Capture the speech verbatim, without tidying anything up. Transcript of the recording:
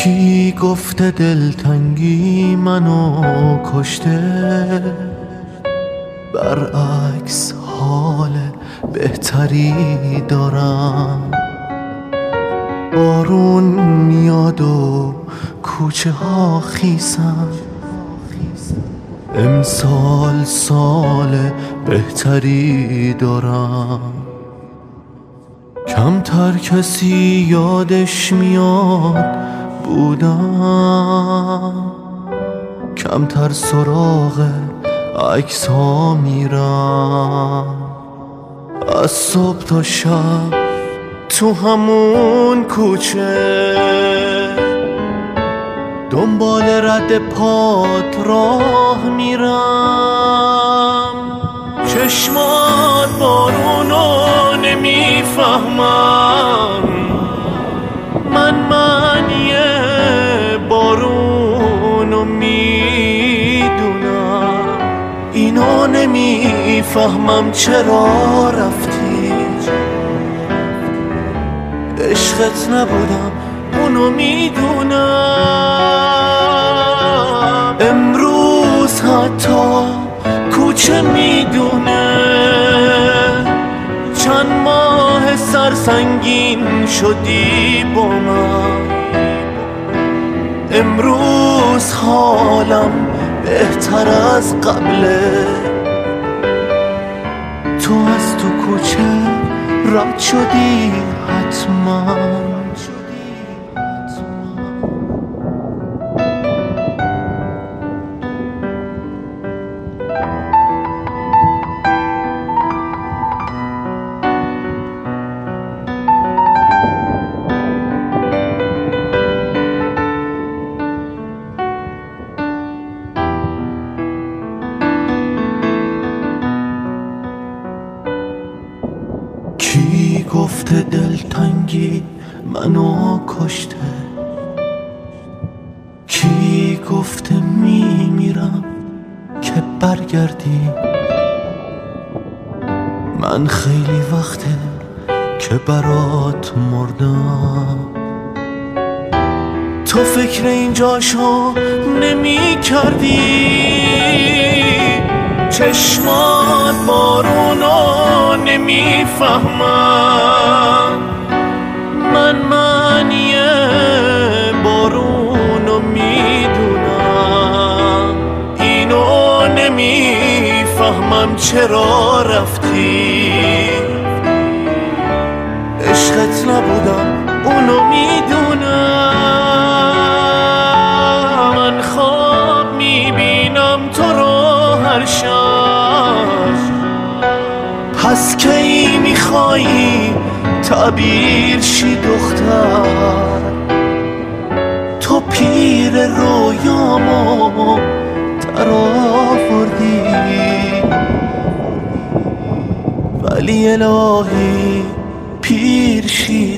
کی گفته دلتنگی منو کشته؟ برعکس حال بهتری دارم. بارون میاد و کوچه ها خیسن، امسال سال بهتری دارم. کمتر کسی یادش میاد بودم، کمتر سراغ عکس ها میرم. از صبح تا شب تو همون کوچه دنبال رد پات راه میرم. چشمات بارونو نمیفهمم، من معنی بارونو میدونم. اینو نمیفهمم چرا رفتی، عشقت نبودم اونو میدونم. امروز حتی کوچه میدونه چند ماه سرسنگین شدی با من. امروز حالم بهتر از قبله، تو از تو کوچه رد شدی حتما. کی گفته دلتنگی منو کشته؟ کی گفته میمیرم که برگردی؟ من خیلی وقته که برات مردم، تو فکر اینجاشو نمی کردی. چشمات بارونو نمیفهمم، من معنی بارونو میدونم. اینو نمیفهمم چرا رفتی، عشقت نبودم اونو میدونم. من خواب میبینم تو رو هر شب، پس کی میخوایی تعبیر شی دختر؟ تو پیر رویامو در آوردی، ولی الهی پیر شی